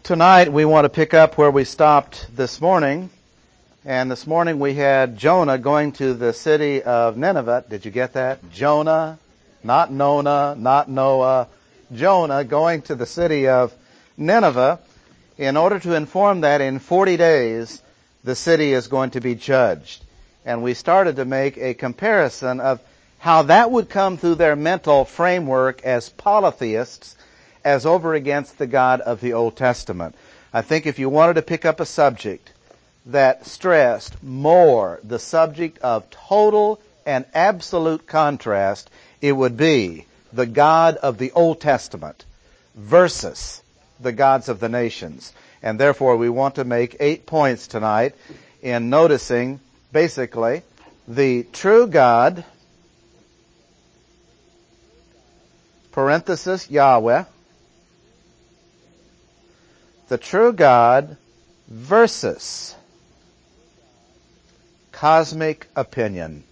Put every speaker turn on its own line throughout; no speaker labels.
Tonight we want to pick up where we stopped this morning. And this morning we had Jonah going to the city of Nineveh. Did you get that? Jonah, not Nona, not Noah. Jonah going to the city of Nineveh in order to inform that in 40 days the city is going to be judged. And we started to make a comparison of how that would come through their mental framework as polytheists as over against the God of the Old Testament. I think if you wanted to pick up a subject that stressed more the subject of total and absolute contrast, it would be the God of the Old Testament versus the gods of the nations. And therefore we want to make 8 points tonight in noticing basically the true God, parenthesis Yahweh, the true God versus cosmic opinion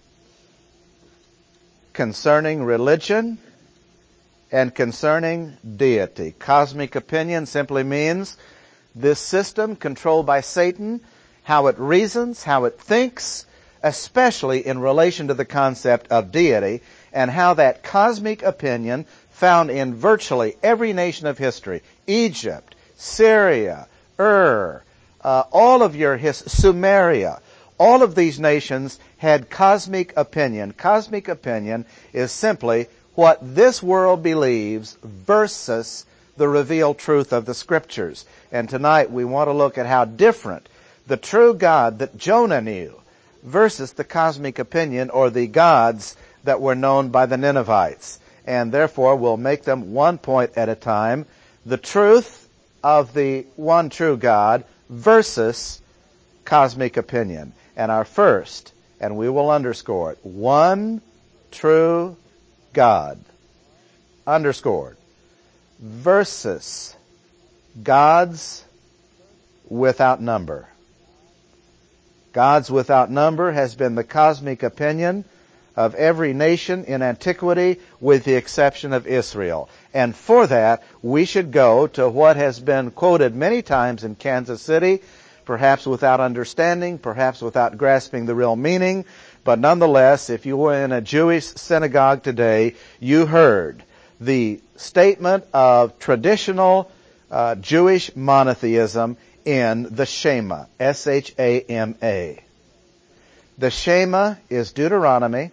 concerning religion and concerning deity. Cosmic opinion simply means this system controlled by Satan, how it reasons, how it thinks, especially in relation to the concept of deity, and how that cosmic opinion found in virtually every nation of history, Egypt, Syria, all of your Sumeria, all of these nations had cosmic opinion. Cosmic opinion is simply what this world believes versus the revealed truth of the Scriptures. And tonight we want to look at how different the true God that Jonah knew versus the cosmic opinion or the gods that were known by the Ninevites. And therefore we'll make them 1 point at a time. The truth of the one true God versus cosmic opinion. And our first, and we will underscore it, one true God, underscored, versus gods without number. Gods without number has been the cosmic opinion of every nation in antiquity with the exception of Israel. And for that, we should go to what has been quoted many times in Kansas City, perhaps without understanding, perhaps without grasping the real meaning, but nonetheless, if you were in a Jewish synagogue today, you heard the statement of traditional Jewish monotheism in the Shema, S-H-A-M-A. The Shema is Deuteronomy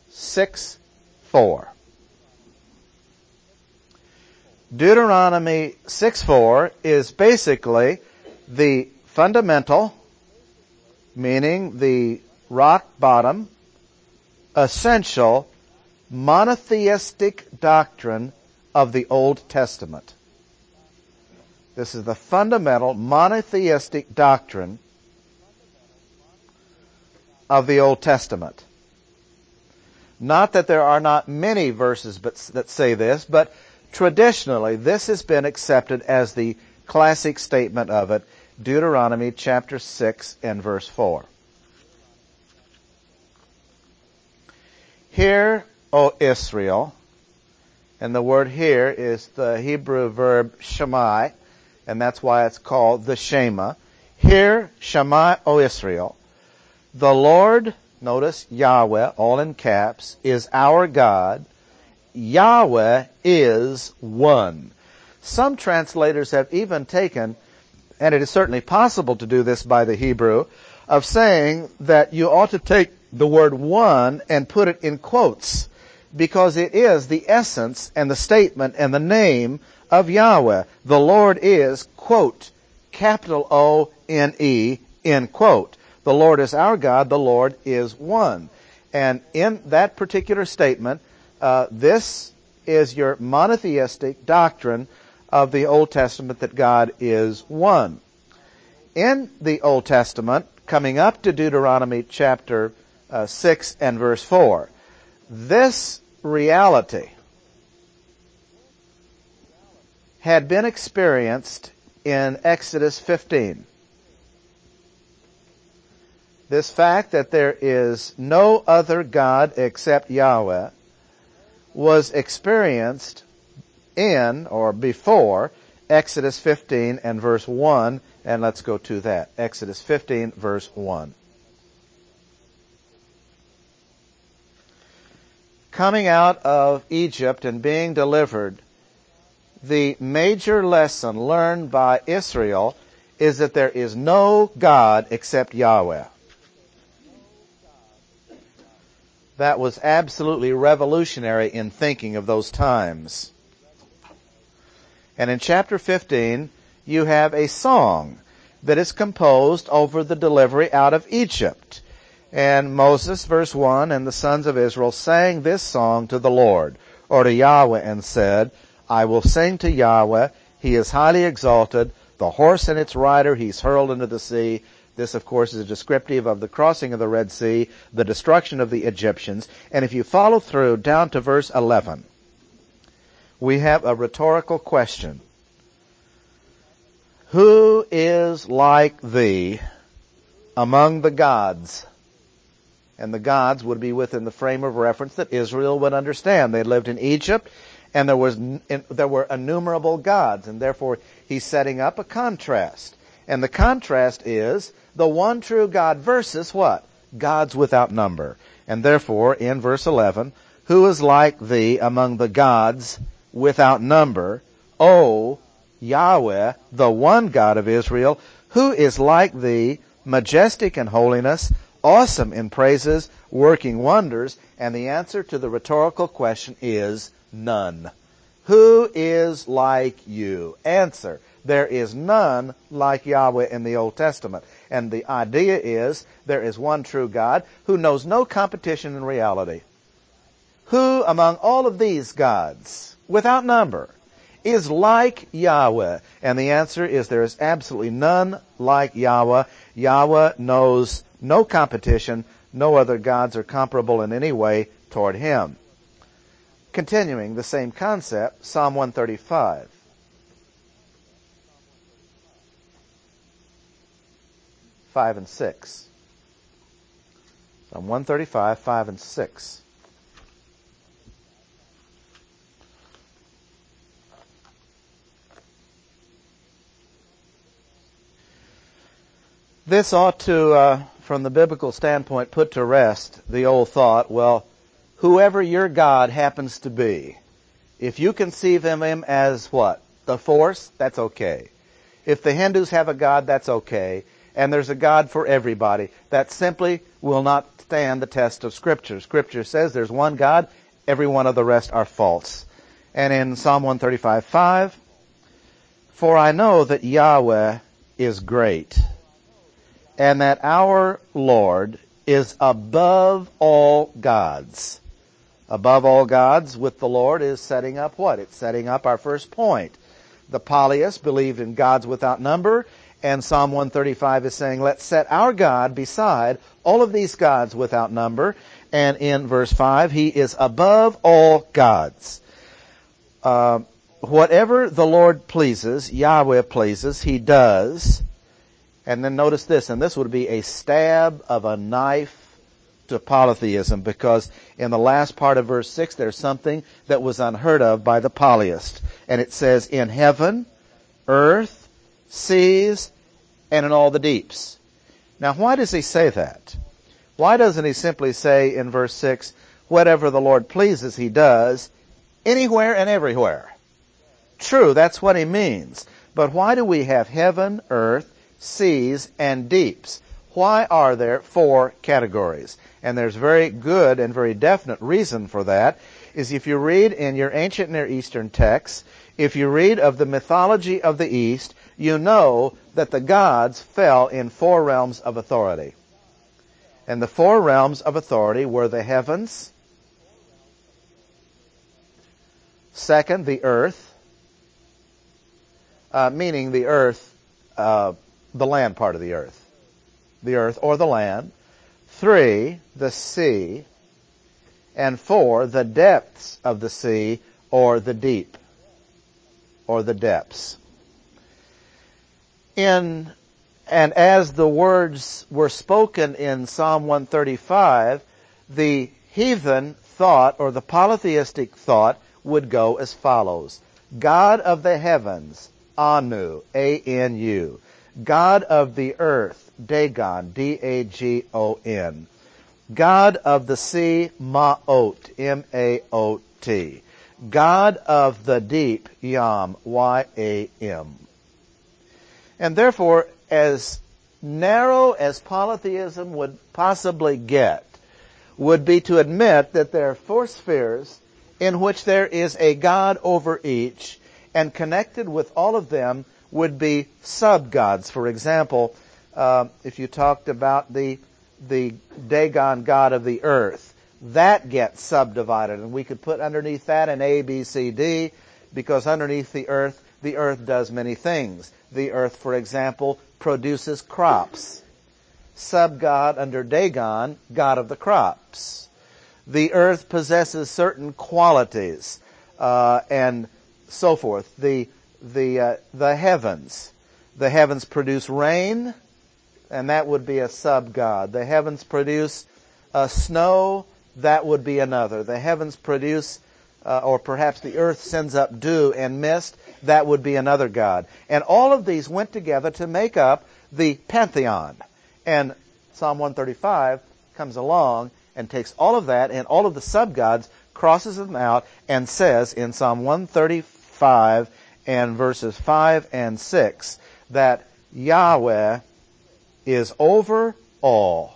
6:4. Deuteronomy 6:4 is basically the fundamental, meaning the rock bottom, essential, monotheistic doctrine of the Old Testament. This is the fundamental monotheistic doctrine of the Old Testament. Not that there are not many verses that say this, but traditionally this has been accepted as the classic statement of it, Deuteronomy chapter 6 and verse 4. Hear, O Israel, and the word here is the Hebrew verb shamai, and that's why it's called the Shema. Hear, Shammai, O Israel, the Lord, notice Yahweh, all in caps, is our God. Yahweh is one. Some translators have even taken, and it is certainly possible to do this by the Hebrew, of saying that you ought to take the word one and put it in quotes, because it is the essence and the statement and the name of Yahweh. The Lord is, quote, capital O-N-E, end quote. The Lord is our God, the Lord is one. And in that particular statement, this is your monotheistic doctrine of the Old Testament, that God is one. In the Old Testament, coming up to Deuteronomy chapter 6 and verse 4, this reality had been experienced in Exodus 15. This fact that there is no other God except Yahweh was experienced in or before Exodus 15 and verse 1, and let's go to that. Exodus 15, verse 1. Coming out of Egypt and being delivered, the major lesson learned by Israel is that there is no God except Yahweh. That was absolutely revolutionary in thinking of those times. And in chapter 15, you have a song that is composed over the delivery out of Egypt. And Moses, verse 1, and the sons of Israel sang this song to the Lord, or to Yahweh, and said, I will sing to Yahweh, he is highly exalted, the horse and its rider he's hurled into the sea. This, of course, is a descriptive of the crossing of the Red Sea, the destruction of the Egyptians. And if you follow through down to verse 11, we have a rhetorical question. Who is like thee among the gods? And the gods would be within the frame of reference that Israel would understand. They lived in Egypt, and there were innumerable gods, and therefore he's setting up a contrast. And the contrast is the one true God versus what? Gods without number. And therefore, in verse 11, who is like thee among the gods without number, O Yahweh, the one God of Israel, who is like thee, majestic in holiness, awesome in praises, working wonders? And the answer to the rhetorical question is none. Who is like you? Answer. There is none like Yahweh in the Old Testament. And the idea is there is one true God who knows no competition in reality. Who among all of these gods, without number, is like Yahweh? And the answer is there is absolutely none like Yahweh. Yahweh knows no competition. No other gods are comparable in any way toward him. Continuing the same concept, Psalm 135. Five and 6. Psalm 135, 5 and 6. This ought to, from the biblical standpoint, put to rest the old thought, well, whoever your God happens to be, if you conceive of him as what? The force, that's okay. If the Hindus have a God, that's okay. And there's a God for everybody. That simply will not stand the test of Scripture. Scripture says there's one God, every one of the rest are false. And in Psalm 135, 5, for I know that Yahweh is great, and that our Lord is above all gods. Above all gods with the Lord is setting up what? It's setting up our first point. The polyists believed in gods without number, and Psalm 135 is saying, let's set our God beside all of these gods without number. And in verse 5, he is above all gods. Whatever the Lord pleases, Yahweh pleases, he does. And then notice this, and this would be a stab of a knife to polytheism, because in the last part of verse 6, there's something that was unheard of by the polyist. And it says, in heaven, earth, seas, and in all the deeps. Now, why does he say that? Why doesn't he simply say in verse 6, whatever the Lord pleases, he does, anywhere and everywhere? True, that's what he means. But why do we have heaven, earth, seas, and deeps? Why are there 4 categories? And there's very good and very definite reason for that, is if you read in your ancient Near Eastern texts, if you read of the mythology of the East, you know that the gods fell in 4 realms of authority. And the 4 realms of authority were the heavens, second, the earth, meaning the earth, the land part of the earth or the land. 3, the sea. And 4, the depths of the sea or the deep or the depths. And as the words were spoken in Psalm 135, the heathen thought or the polytheistic thought would go as follows. God of the heavens, Anu, A-N-U. God of the earth, Dagon, D-A-G-O-N. God of the sea, Ma'ot, M-A-O-T. God of the deep, Yam, Y-A-M. And therefore, as narrow as polytheism would possibly get, would be to admit that there are four spheres in which there is a God over each, and connected with all of them would be sub-gods. For example, if you talked about the Dagon god of the earth, that gets subdivided, and we could put underneath that an A, B, C, D, because underneath the earth does many things. The earth, for example, produces crops. Sub-god under Dagon, god of the crops. The earth possesses certain qualities, and so forth. The heavens. The heavens produce rain, and that would be a sub-god. The heavens produce snow, that would be another. The heavens produce, or perhaps the earth sends up dew and mist, that would be another god. And all of these went together to make up the pantheon. And Psalm 135 comes along and takes all of that and all of the sub-gods, crosses them out, and says in Psalm 135 and verses 5 and 6 that Yahweh is over all.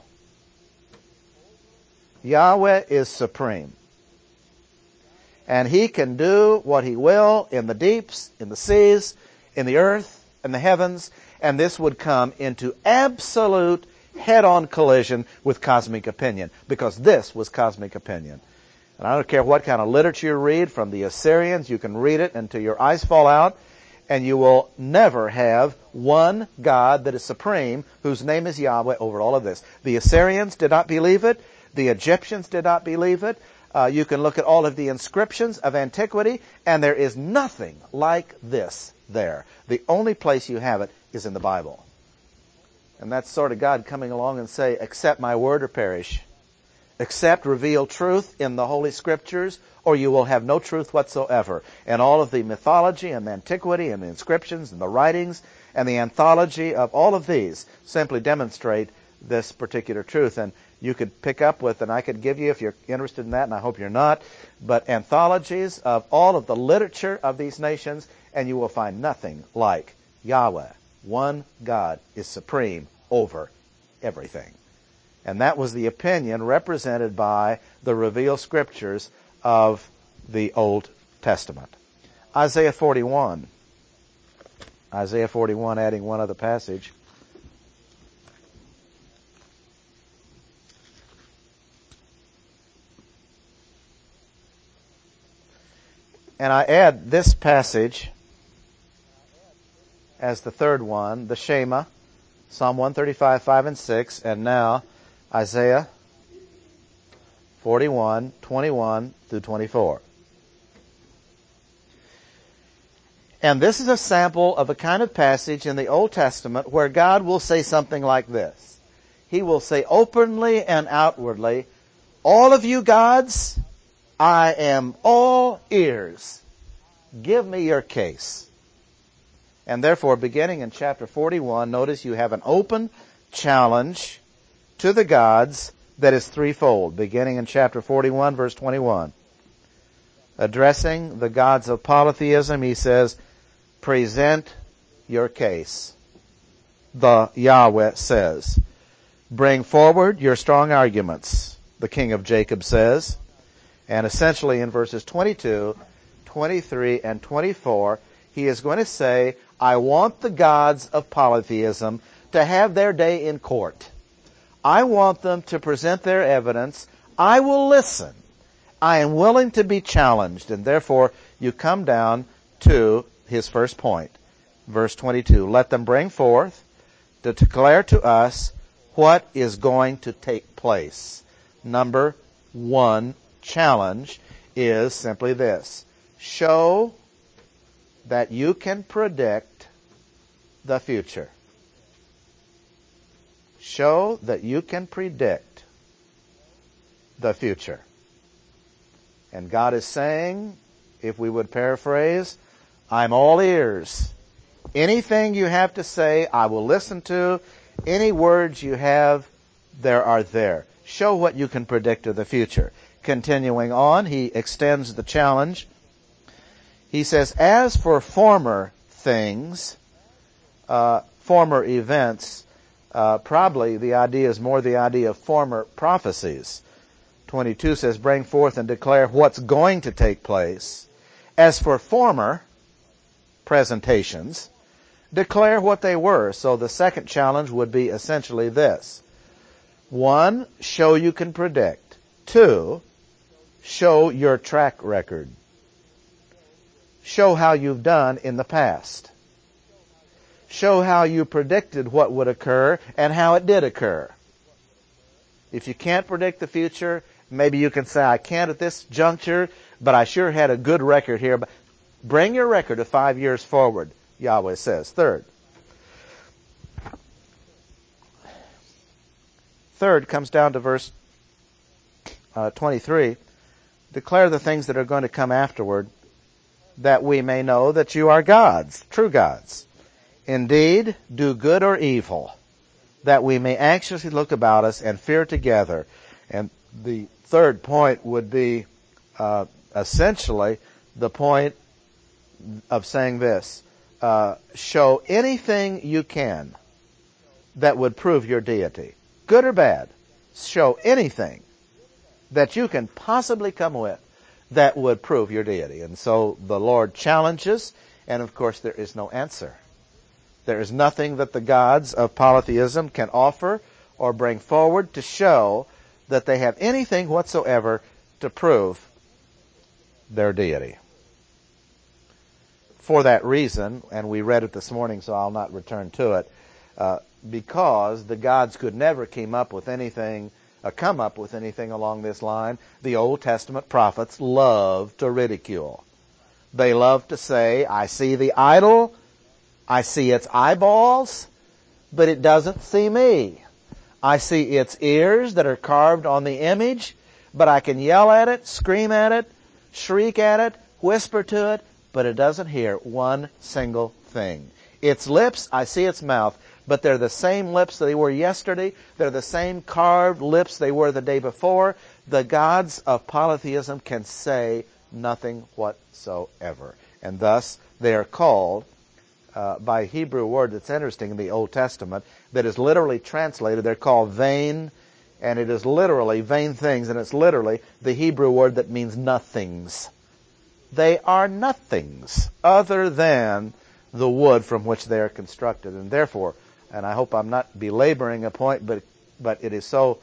Yahweh is supreme. And He can do what He will in the deeps, in the seas, in the earth, in the heavens, and this would come into absolute head-on collision with cosmic opinion, because this was cosmic opinion. And I don't care what kind of literature you read from the Assyrians, you can read it until your eyes fall out, and you will never have one God that is supreme, whose name is Yahweh, over all of this. The Assyrians did not believe it. The Egyptians did not believe it. You can look at all of the inscriptions of antiquity, and there is nothing like this there. The only place you have it is in the Bible. And that's sort of God coming along and say, accept my word or perish. Accept revealed truth in the Holy Scriptures, or you will have no truth whatsoever. And all of the mythology and antiquity and the inscriptions and the writings and the anthology of all of these simply demonstrate this particular truth. And you could pick up with, and I could give you if you're interested in that, and I hope you're not, but anthologies of all of the literature of these nations, and you will find nothing like Yahweh. One God is supreme over everything. And that was the opinion represented by the revealed scriptures of the Old Testament. Isaiah 41. Isaiah 41, adding one other passage. And I add this passage as the third one, the Shema, Psalm 135, 5 and 6, and now Isaiah 41, 21 through 24. And this is a sample of a kind of passage in the Old Testament where God will say something like this. He will say openly and outwardly, all of you gods, I am all ears. Give me your case. And therefore, beginning in chapter 41, notice you have an open challenge to the gods that is threefold. Beginning in chapter 41, verse 21. Addressing the gods of polytheism, he says, present your case. The Yahweh says, bring forward your strong arguments, the King of Jacob says. And essentially in verses 22, 23, and 24, he is going to say, I want the gods of polytheism to have their day in court. I want them to present their evidence. I will listen. I am willing to be challenged. And therefore, you come down to his first point. Verse 22, let them bring forth to declare to us what is going to take place. Number one challenge is simply this. Show that you can predict the future. Show that you can predict the future. And God is saying, if we would paraphrase, I'm all ears. Anything you have to say, I will listen to. Any words you have, there are there. Show what you can predict of the future. Continuing on, he extends the challenge. He says, as for former things, former events, probably the idea is more the idea of former prophecies. 22 says, bring forth and declare what's going to take place. As for former presentations, declare what they were. So the second challenge would be essentially this. 1, show you can predict. 2, show your track record. Show how you've done in the past. Show how you predicted what would occur and how it did occur. If you can't predict the future, maybe you can say, I can't at this juncture, but I sure had a good record here. But bring your record of 5 years forward, Yahweh says. Third comes down to verse 23. Declare the things that are going to come afterward, that we may know that you are gods, true gods. Indeed, do good or evil, that we may anxiously look about us and fear together. And the third point would be essentially the point of saying this. Show anything you can that would prove your deity. Good or bad. Show anything that you can possibly come with that would prove your deity. And so the Lord challenges, and of course there is no answer. There is nothing that the gods of polytheism can offer or bring forward to show that they have anything whatsoever to prove their deity. For that reason, and we read it this morning, so I'll not return to it, because the gods could never come up with anything along this line, the Old Testament prophets loved to ridicule. They loved to say, I see the idol, I see its eyeballs, but it doesn't see me. I see its ears that are carved on the image, but I can yell at it, scream at it, shriek at it, whisper to it, but it doesn't hear one single thing. Its lips, I see its mouth, but they're the same lips they were yesterday. They're the same carved lips they were the day before. The gods of polytheism can say nothing whatsoever. And thus, they are called by a Hebrew word that's interesting in the Old Testament that is literally translated. They're called vain, and it is literally vain things, and it's literally the Hebrew word that means nothings. They are nothings other than the wood from which they are constructed. And therefore, and I hope I'm not belaboring a point, but it is so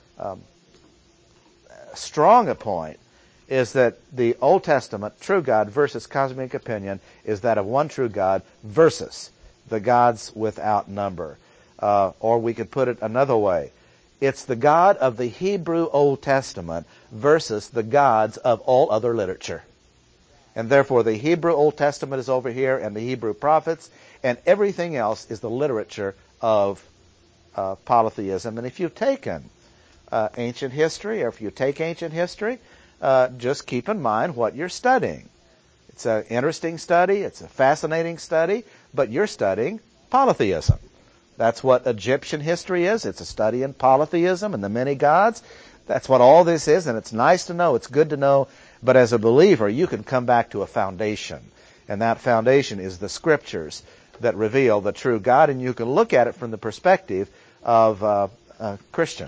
strong a point, is that the Old Testament true God versus cosmic opinion is that of one true God versus the gods without number. Or we could put it another way. It's the God of the Hebrew Old Testament versus the gods of all other literature. And therefore the Hebrew Old Testament is over here and the Hebrew prophets, and everything else is the literature of polytheism. And if you've taken ancient history, or if you take ancient history, just keep in mind what you're studying. It's an interesting study, it's a fascinating study, but you're studying polytheism. That's what Egyptian history is. It's a study in polytheism and the many gods. That's what all this is, and it's nice to know, it's good to know. But as a believer, you can come back to a foundation, and that foundation is the Scriptures that reveal the true God, and you can look at it from the perspective of a Christian.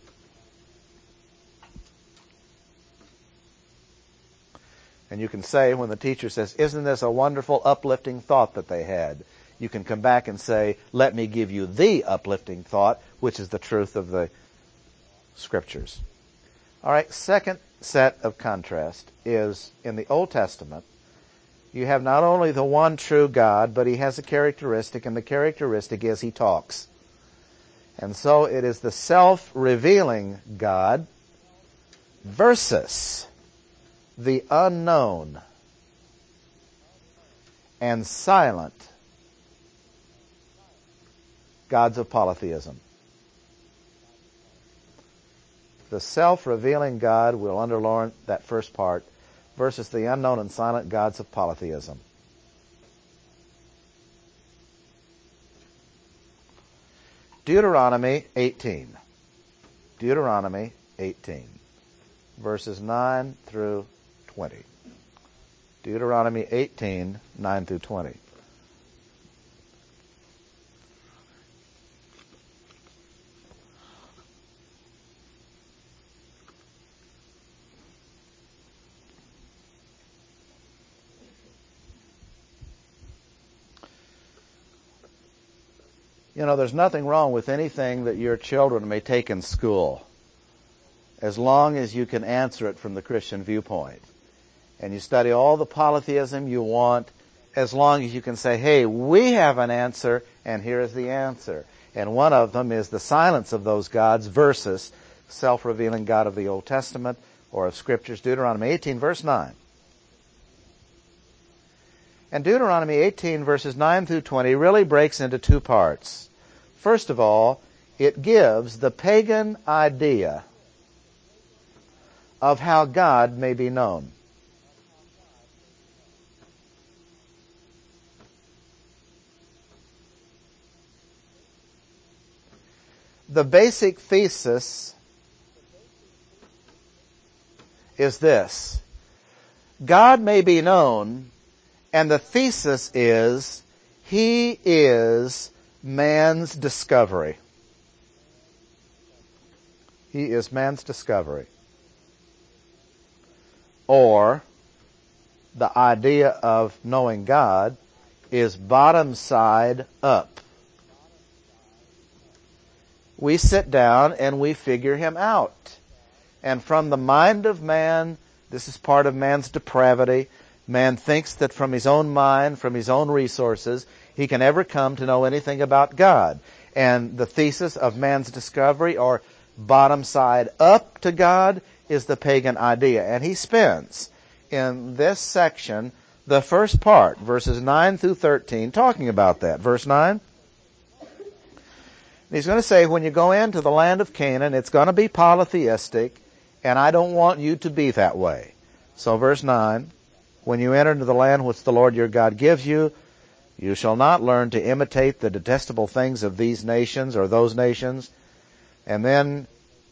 And you can say, when the teacher says, isn't this a wonderful, uplifting thought that they had? You can come back and say, let me give you the uplifting thought, which is the truth of the Scriptures. All right, second set of contrast is in the Old Testament. You have not only the one true God, but he has a characteristic, and the characteristic is he talks. And so it is the self-revealing God versus the unknown and silent gods of polytheism. The self-revealing God, we'll underline that first part, versus the unknown and silent gods of polytheism. Deuteronomy 18. Deuteronomy 18, verses 9 through 20. Deuteronomy 18, 9 through 20. You know, there's nothing wrong with anything that your children may take in school, as long as you can answer it from the Christian viewpoint. And you study all the polytheism you want, as long as you can say, hey, we have an answer, and here is the answer. And one of them is the silence of those gods versus self-revealing God of the Old Testament or of Scriptures. Deuteronomy 18, verse 9. And Deuteronomy 18, verses 9 through 20 really breaks into two parts. First of all, it gives the pagan idea of how God may be known. The basic thesis is this: God may be known, and the thesis is He is man's discovery. He is man's discovery. Or the idea of knowing God is bottom side up. We sit down and we figure Him out. And from the mind of man, this is part of man's depravity, man thinks that from his own mind, from his own resources, he can ever come to know anything about God. And the thesis of man's discovery, or bottom side up to God, is the pagan idea. And he spends in this section the first part, verses 9 through 13, talking about that. Verse 9. He's going to say, when you go into the land of Canaan, it's going to be polytheistic, and I don't want you to be that way. So verse 9, when you enter into the land which the Lord your God gives you, you shall not learn to imitate the detestable things of these nations or those nations. And then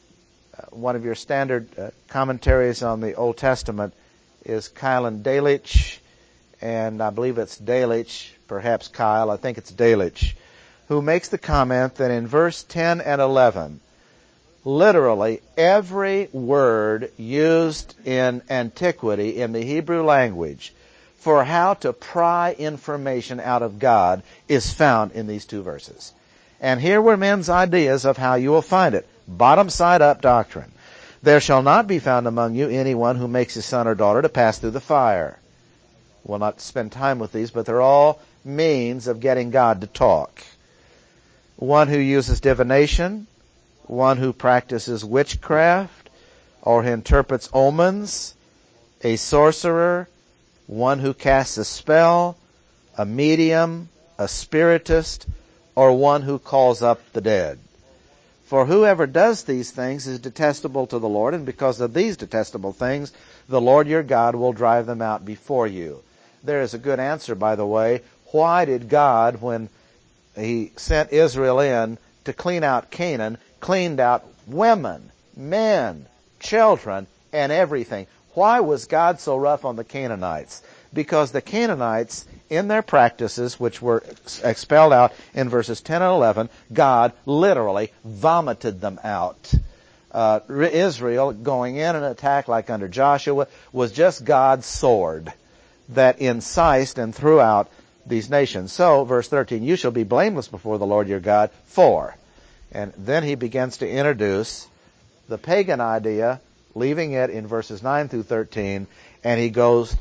one of your standard commentaries on the Old Testament is Kyle and Delitzsch, and I believe it's Delitzsch, perhaps Kyle, I think it's Delitzsch, who makes the comment that in verse 10 and 11, literally every word used in antiquity in the Hebrew language for how to pry information out of God is found in these two verses. And here were men's ideas of how you will find it. Bottom side up doctrine. There shall not be found among you anyone who makes his son or daughter to pass through the fire. We'll not spend time with these, but they're all means of getting God to talk. One who uses divination, one who practices witchcraft, or who interprets omens, a sorcerer, one who casts a spell, a medium, a spiritist, or one who calls up the dead. For whoever does these things is detestable to the Lord, and because of these detestable things, the Lord your God will drive them out before you. There is a good answer, by the way. Why did God, when He sent Israel in to clean out Canaan, cleaned out women, men, children, and everything? Why was God so rough on the Canaanites? Because the Canaanites, in their practices, which were expelled out in verses 10 and 11, God literally vomited them out. Israel, going in an attack like under Joshua, was just God's sword that incised and threw out these nations. So, verse 13, you shall be blameless before the Lord your God for. And then he begins to introduce the pagan idea, leaving it in verses 9 through 13, and he goes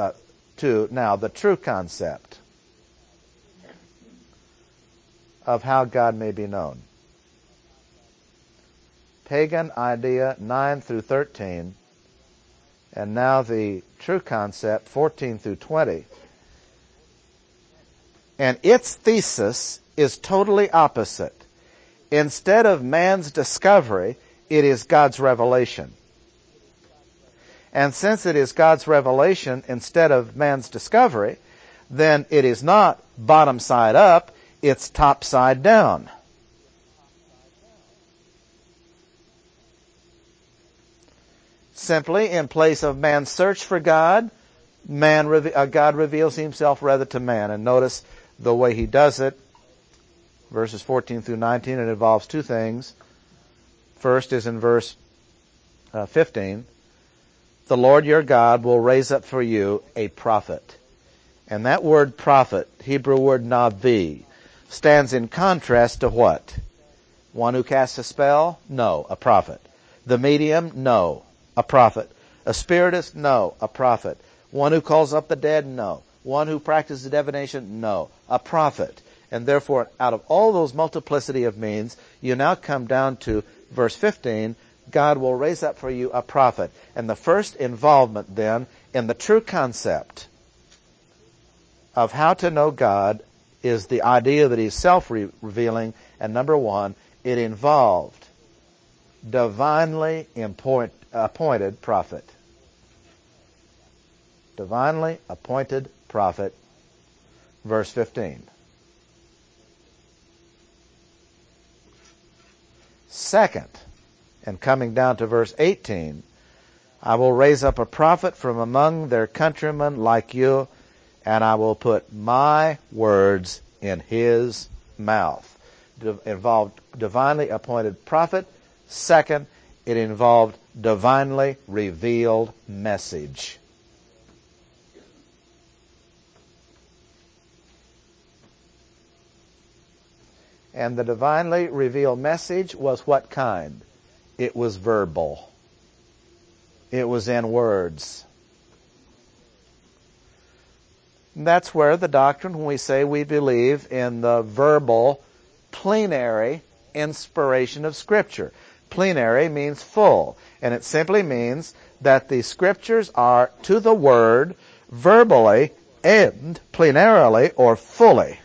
to now the true concept of how God may be known. Pagan idea 9 through 13, and now the true concept 14 through 20. And its thesis is totally opposite. Instead of man's discovery, it is God's revelation. And since it is God's revelation instead of man's discovery, then it is not bottom side up, it's top side down. Simply, in place of man's search for God, God reveals himself rather to man. And notice the way he does it. Verses 14 through 19, it involves two things. First is in verse 15. The Lord your God will raise up for you a prophet. And that word prophet, Hebrew word navi, stands in contrast to what? One who casts a spell? No, a prophet. The medium? No, a prophet. A spiritist? No, a prophet. One who calls up the dead? No. One who practices divination? No, a prophet. And therefore, out of all those multiplicity of means, you now come down to verse 15, God will raise up for you a prophet. And the first involvement then in the true concept of how to know God is the idea that he's self-revealing. And number one, it involved divinely appointed prophet. Divinely appointed prophet. Verse 15. Second, and coming down to verse 18, I will raise up a prophet from among their countrymen like you, and I will put my words in his mouth. Involved divinely appointed prophet. Second, it involved divinely revealed message. And the divinely revealed message was what kind? It was verbal. It was in words. And that's where the doctrine, when we say we believe in the verbal, plenary inspiration of Scripture. Plenary means full, and it simply means that the Scriptures are to the Word verbally and plenarily or fully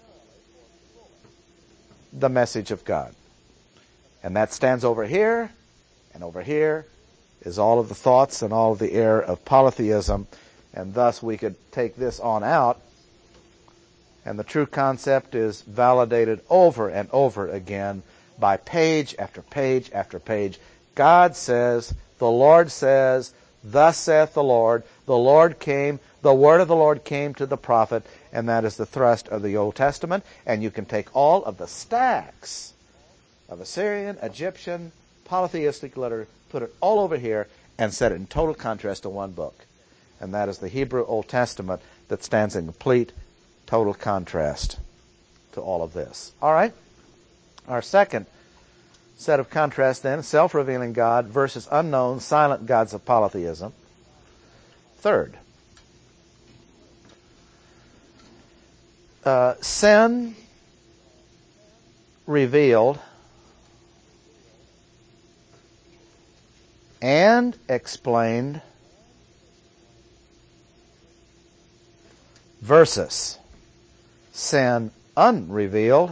the message of God. And that stands over here, and over here is all of the thoughts and all of the error of polytheism, and thus we could take this on out, and the true concept is validated over and over again by page after page after page. God says, the Lord says, thus saith the Lord came, the word of the Lord came to the prophet, and that is the thrust of the Old Testament. And you can take all of the stacks of Assyrian, Egyptian, polytheistic literature, put it all over here, and set it in total contrast to one book. And that is the Hebrew Old Testament that stands in complete, total contrast to all of this. All right? Our second set of contrasts then, self-revealing God versus unknown, silent gods of polytheism. Third, sin revealed and explained versus sin unrevealed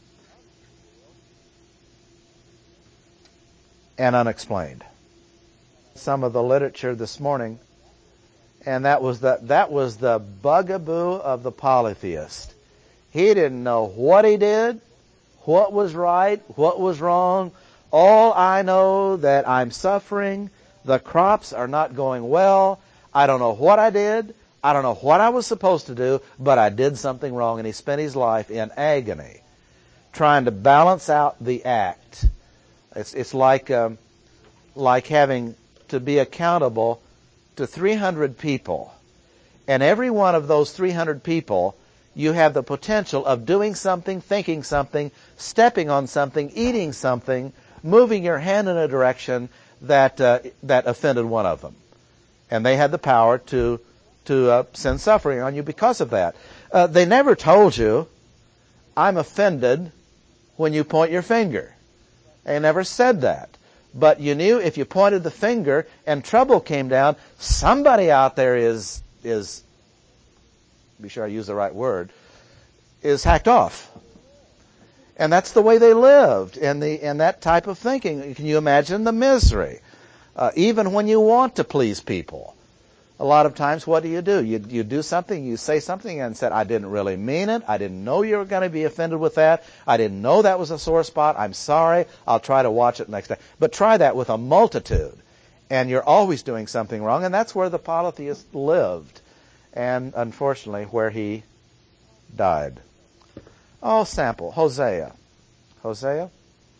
and unexplained. Some of the literature this morning, and that was the bugaboo of the polytheist. He didn't know what he did, what was right, what was wrong. All I know that I'm suffering, the crops are not going well, I don't know what I did, I don't know what I was supposed to do, but I did something wrong, and he spent his life in agony trying to balance out the act. It's like having to be accountable to 300 people, and every one of those 300 people, you have the potential of doing something, thinking something, stepping on something, eating something, moving your hand in a direction that offended one of them, and they had the power to send suffering on you because of that. They never told you, "I'm offended when you point your finger." They never said that. But you knew if you pointed the finger and trouble came down, somebody out there is be sure I use the right word, is hacked off. And that's the way they lived in that type of thinking. Can you imagine the misery? Even when you want to please people. A lot of times, what do? You do something, you say something and said, "I didn't really mean it. I didn't know you were going to be offended with that. I didn't know that was a sore spot. I'm sorry. I'll try to watch it next time." But try that with a multitude. And you're always doing something wrong, and that's where the polytheist lived, and unfortunately where he died. Oh, sample. Hosea. Hosea?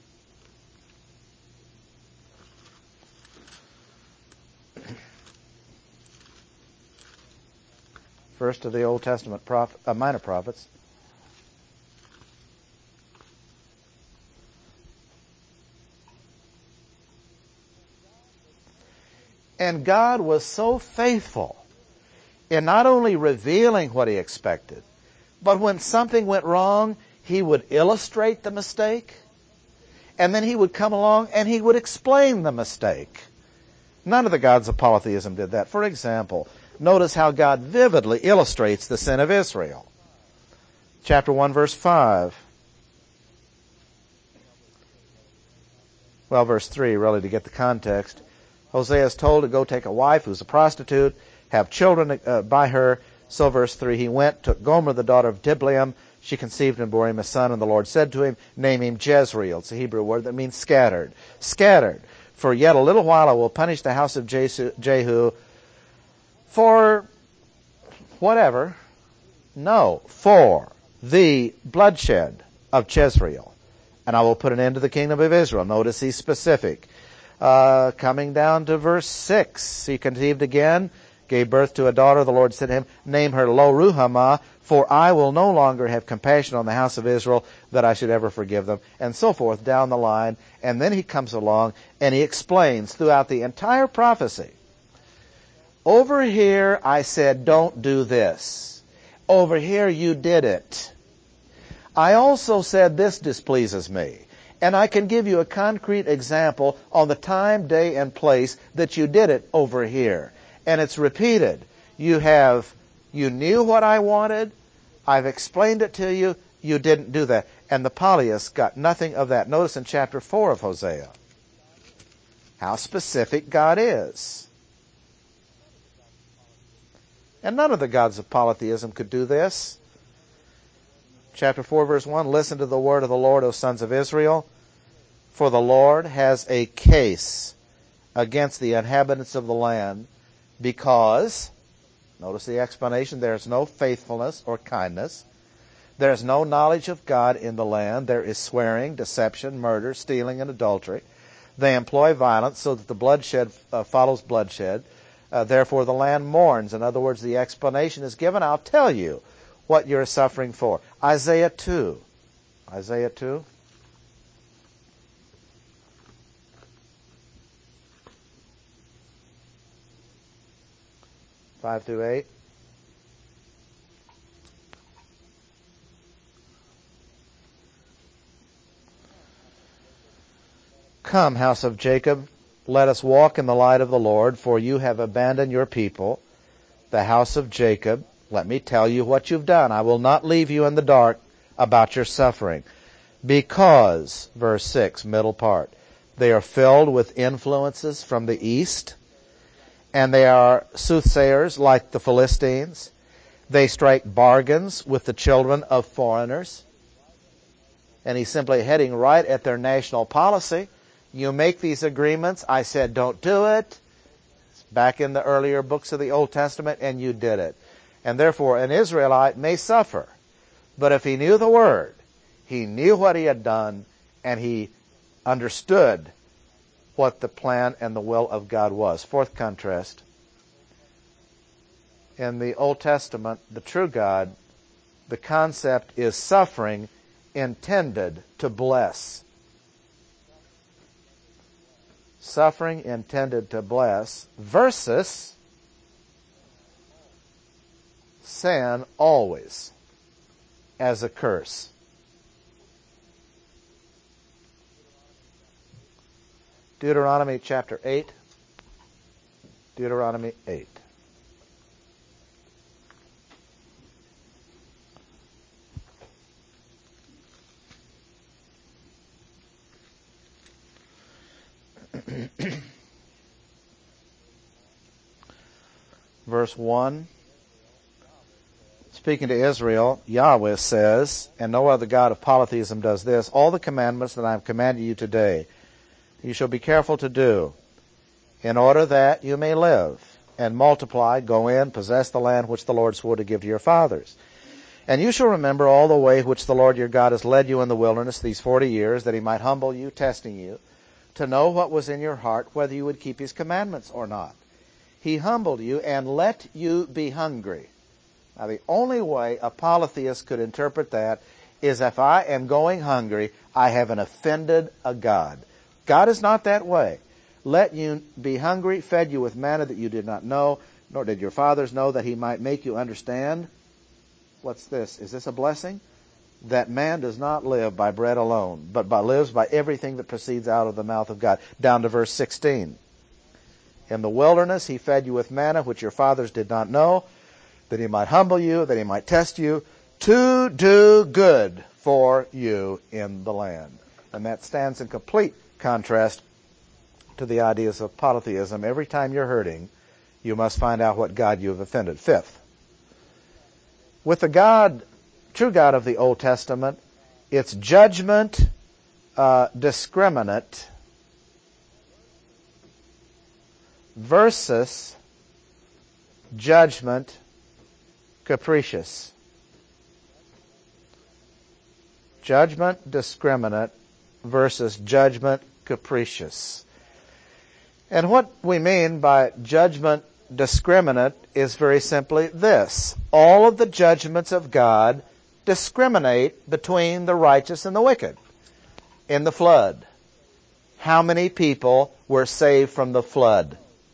First of the Old Testament minor prophets. And God was so faithful in not only revealing what he expected, but when something went wrong, he would illustrate the mistake, and then he would come along and he would explain the mistake. None of the gods of polytheism did that. For example, notice how God vividly illustrates the sin of Israel. Chapter 1, verse 5. Well, verse 3, really, to get the context. Hosea is told to go take a wife who's a prostitute, have children by her. So verse 3, he went, took Gomer, the daughter of Diblaim. She conceived and bore him a son, and the Lord said to him, name him Jezreel. It's a Hebrew word that means scattered. Scattered. For yet a little while I will punish the house of Jehu for whatever. No, for the bloodshed of Jezreel. And I will put an end to the kingdom of Israel. Notice he's specific. Coming down to verse 6, he conceived again, gave birth to a daughter. The Lord said to him, name her Lo-Ruhamah, for I will no longer have compassion on the house of Israel, that I should ever forgive them, and so forth down the line. And then he comes along and he explains throughout the entire prophecy. Over here I said, don't do this. Over here you did it. I also said this displeases me. And I can give you a concrete example on the time, day, and place that you did it over here. And it's repeated. You knew what I wanted. I've explained it to you. You didn't do that. And the polyists got nothing of that. Notice in chapter 4 of Hosea how specific God is. And none of the gods of polytheism could do this. Chapter 4, verse 1, listen to the word of the Lord, O sons of Israel, for the Lord has a case against the inhabitants of the land, because, notice the explanation, there is no faithfulness or kindness. There is no knowledge of God in the land. There is swearing, deception, murder, stealing, and adultery. They employ violence so that the bloodshed follows bloodshed. Therefore the land mourns. In other words, the explanation is given. I'll tell you what you're suffering for. Isaiah 2. Isaiah 2. Five through 8. Come, house of Jacob, let us walk in the light of the Lord, for you have abandoned your people, the house of Jacob. Let me tell you what you've done. I will not leave you in the dark about your suffering. Because, verse 6, middle part, they are filled with influences from the east, and they are soothsayers like the Philistines. They strike bargains with the children of foreigners. And he's simply heading right at their national policy. You make these agreements. I said don't do it. It's back in the earlier books of the Old Testament, and you did it. And therefore an Israelite may suffer. But if he knew the Word, he knew what he had done, and he understood what the plan and the will of God was. Fourth contrast. In the Old Testament, the true God, the concept is suffering intended to bless. Suffering intended to bless versus sin always as a curse. Deuteronomy chapter 8. Deuteronomy 8. Verse 1. Speaking to Israel, Yahweh says, and no other god of polytheism does this, all the commandments that I have commanded you today, you shall be careful to do. in order that you may live and multiply, go in, possess the land which the Lord swore to give to your fathers. And you shall remember all the way which the Lord your God has led you in the wilderness these 40 years, that he might humble you, testing you, to know what was in your heart, whether you would keep his commandments or not. He humbled you and let you be hungry. Now, the only way a polytheist could interpret that is if I am going hungry, I haven't offended a God. God is not that way. Let you be hungry, fed you with manna that you did not know, nor did your fathers know, that he might make you understand. What's this? Is this a blessing? That man does not live by bread alone, but lives by everything that proceeds out of the mouth of God. Down to verse 16. In the wilderness he fed you with manna, which your fathers did not know, that he might humble you, that he might test you, to do good for you in the land. And that stands in complete contrast to the ideas of polytheism. Every time you're hurting, you must find out what God you have offended. Fifth, with the God, true God of the Old Testament, it's judgment discriminate versus judgment capricious. Judgment discriminate versus judgment capricious. And what we mean by judgment discriminate is very simply this. All of the judgments of God discriminate between the righteous and the wicked. In the flood, how many people were saved from the flood?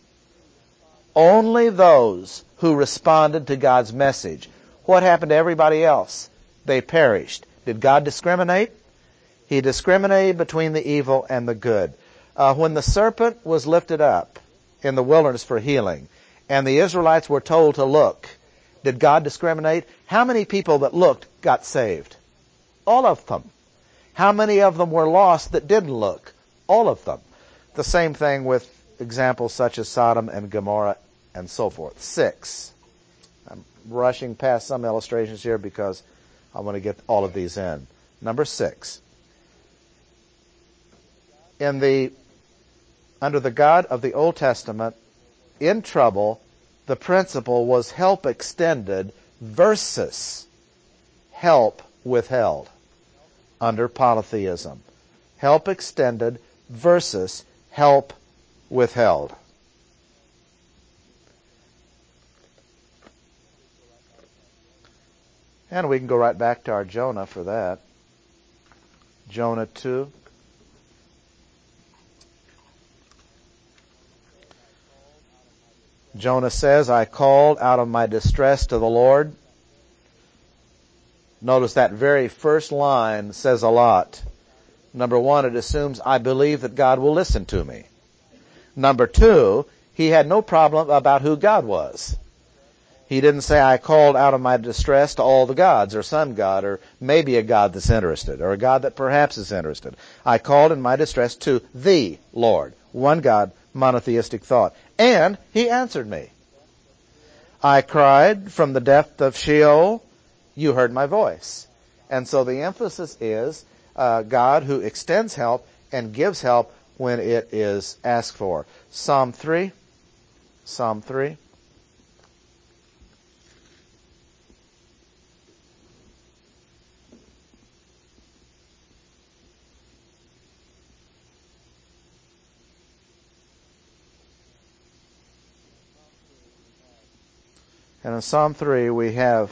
Only those who responded to God's message. What happened to everybody else? They perished. Did God discriminate? He discriminated between the evil and the good. When the serpent was lifted up in the wilderness for healing, and the Israelites were told to look, did God discriminate? How many people that looked got saved? All of them. How many of them were lost that didn't look? All of them. The same thing with examples such as Sodom and Gomorrah and so forth. 6. I'm rushing past some illustrations here because I want to get all of these in. Number 6. Under the God of the Old Testament, in trouble, the principle was help extended versus help withheld. Under polytheism, help extended versus help withheld. And we can go right back to our Jonah for that. Jonah 2. Jonah says, I called out of my distress to the Lord. Notice that very first line says a lot. Number 1, it assumes I believe that God will listen to me. Number 2, he had no problem about who God was. He didn't say, I called out of my distress to all the gods, or some God, or maybe a God that's interested, or a God that perhaps is interested. I called in my distress to the Lord. One God, monotheistic thought. And he answered me. I cried from the depth of Sheol. You heard my voice. And so the emphasis is God who extends help and gives help when it is asked for. Psalm 3. Psalm 3. And in Psalm 3 we have,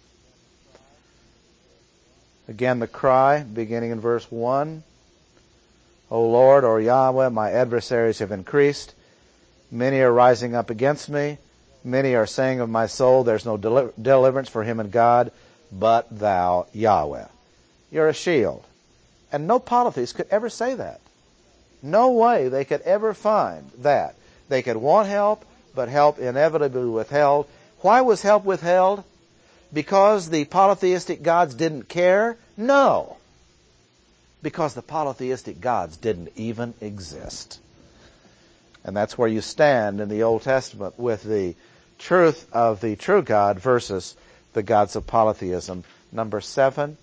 again, the cry, beginning in verse 1. O Lord, or Yahweh, my adversaries have increased. Many are rising up against me. Many are saying of my soul, there's no deliverance for him in God, but thou, Yahweh. You're a shield. And no polytheist could ever say that. No way they could ever find that. They could want help, but help inevitably withheld. Why was help withheld? Because the polytheistic gods didn't care? No. Because the polytheistic gods didn't even exist. And that's where you stand in the Old Testament with the truth of the true God versus the gods of polytheism. Number 7,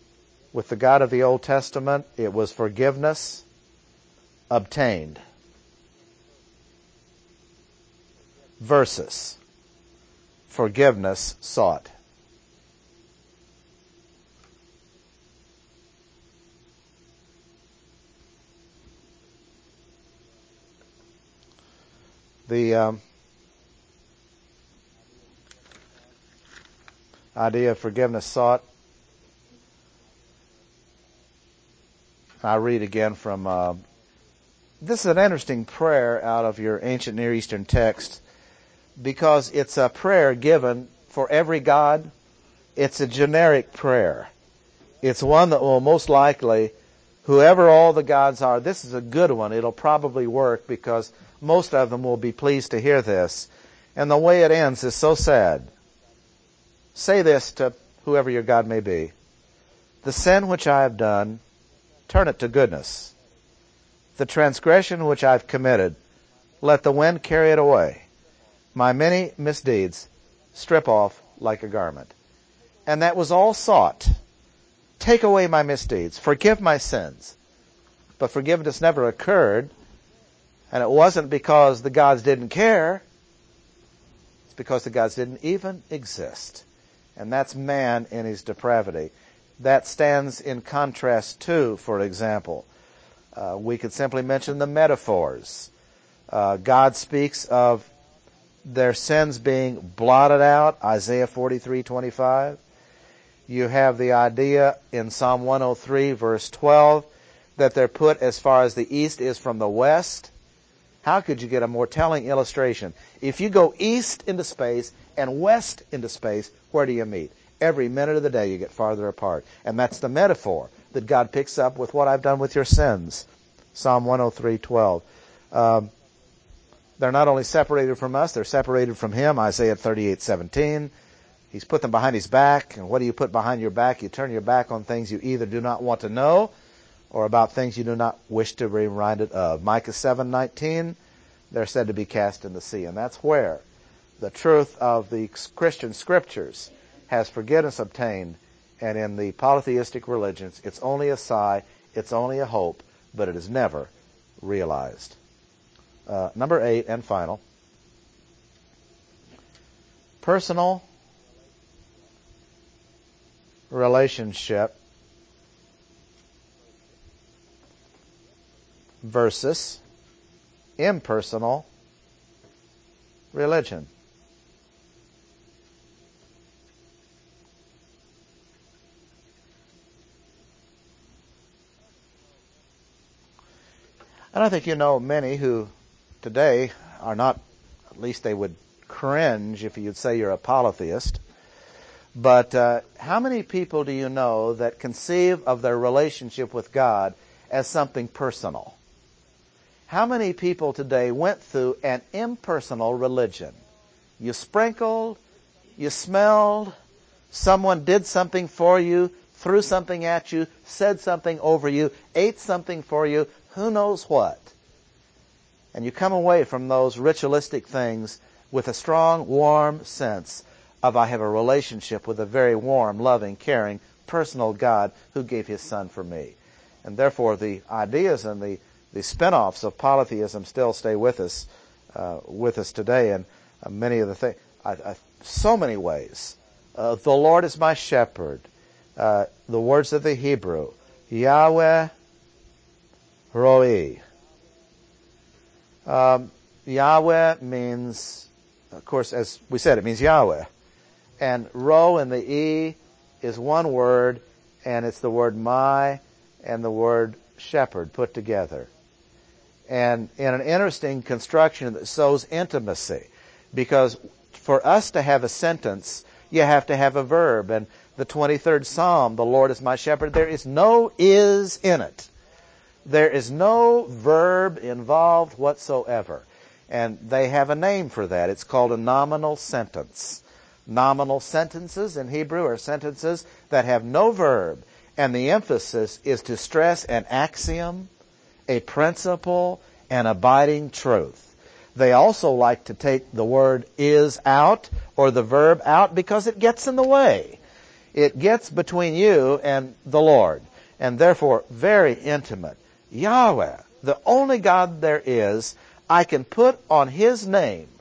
with the God of the Old Testament, it was forgiveness obtained. versus forgiveness sought. The idea of forgiveness sought. I read again from, this is an interesting prayer out of your ancient Near Eastern text because it's a prayer given for every god. It's a generic prayer. It's one that will most likely, whoever all the gods are, this is a good one. It'll probably work because most of them will be pleased to hear this. And the way it ends is so sad. Say this to whoever your God may be. The sin which I have done, turn it to goodness. The transgression which I've committed, let the wind carry it away. My many misdeeds, strip off like a garment. And that was all sought. Take away my misdeeds. Forgive my sins. But forgiveness never occurred. And it wasn't because the gods didn't care. It's because the gods didn't even exist. And that's man in his depravity. That stands in contrast to, for example, we could simply mention the metaphors. God speaks of their sins being blotted out, Isaiah 43:25. You have the idea in Psalm 103, verse 12, that they're put as far as the east is from the west. How could you get a more telling illustration? If you go east into space and west into space, where do you meet? Every minute of the day you get farther apart. And that's the metaphor that God picks up with what I've done with your sins. Psalm 103:12. They're not only separated from us, they're separated from Him, Isaiah 38:17. He's put them behind His back. And what do you put behind your back? You turn your back on things you either do not want to know or about things you do not wish to be reminded of. Micah 7:19, they're said to be cast in the sea. And that's where the truth of the Christian scriptures has forgiveness obtained. And in the polytheistic religions, it's only a sigh, it's only a hope, but it is never realized. Number 8 and final. Personal relationship versus impersonal religion. And I think you know many who today are not, at least they would cringe if you'd say you're a polytheist. But how many people do you know that conceive of their relationship with God as something personal? How many people today went through an impersonal religion? You sprinkled, you smelled, someone did something for you, threw something at you, said something over you, ate something for you, who knows what. And you come away from those ritualistic things with a strong, warm sense of I have a relationship with a very warm, loving, caring, personal God who gave His Son for me. And therefore the ideas and the spin-offs of polytheism still stay with us today. And many of the things, so many ways. The Lord is my shepherd. The words of the Hebrew, Yahweh Roi. Yahweh means, of course, as we said, it means Yahweh. And Ro and the E is one word, and it's the word my and the word shepherd put together. And in an interesting construction that shows intimacy, because for us to have a sentence, you have to have a verb. And the 23rd Psalm, the Lord is my shepherd, there is no is in it. There is no verb involved whatsoever. And they have a name for that. It's called a nominal sentence. Nominal sentences in Hebrew are sentences that have no verb. And the emphasis is to stress an axiom, a principle, an abiding truth. They also like to take the word is out or the verb out because it gets in the way. It gets between you and the Lord. And therefore, very intimate. Yahweh, the only God there is, I can put on His name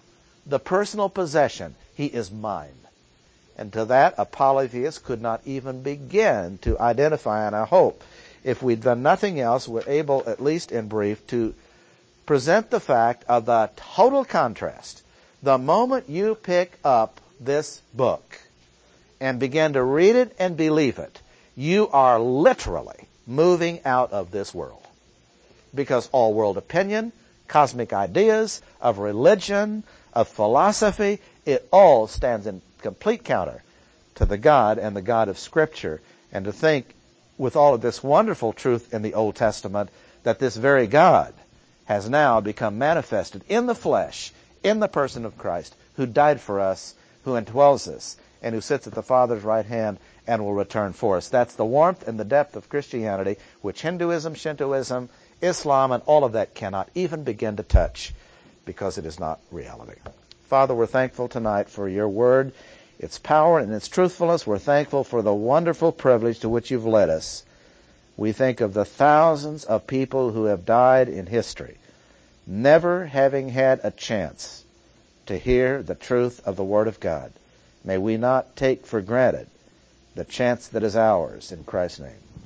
the personal possession. He is mine. And to that, a polytheist could not even begin to identify, and I hope, if we'd done nothing else, we're able, at least in brief, to present the fact of the total contrast. The moment you pick up this book and begin to read it and believe it, you are literally moving out of this world. Because all world opinion, cosmic ideas, of religion, of philosophy, it all stands in complete counter to the God and the God of Scripture. And to think, with all of this wonderful truth in the Old Testament, that this very God has now become manifested in the flesh, in the person of Christ, who died for us, who indwells us, and who sits at the Father's right hand and will return for us. That's the warmth and the depth of Christianity, which Hinduism, Shintoism, Islam, and all of that cannot even begin to touch, because it is not reality. Father, we're thankful tonight for your word, its power and its truthfulness. We're thankful for the wonderful privilege to which you've led us. We think of the thousands of people who have died in history, never having had a chance to hear the truth of the Word of God. May we not take for granted the chance that is ours, in Christ's name.